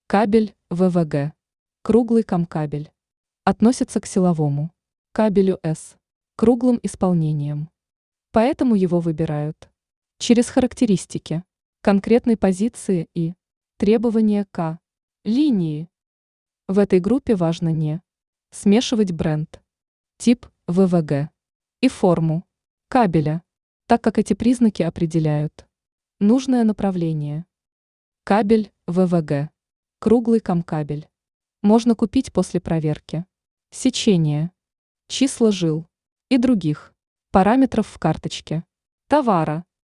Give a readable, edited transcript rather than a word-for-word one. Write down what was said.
Кабель ВВГ. Круглый камкабель. Относится к силовому кабелю С. Круглым исполнением. Поэтому его выбирают через характеристики, конкретной позиции и требования к линии. В этой группе важно не смешивать бренд, тип ВВГ и форму кабеля, так как эти признаки определяют нужное направление. Кабель ВВГ. Круглый камкабель. Можно купить после проверки сечения, числа жил и других параметров в карточке товара.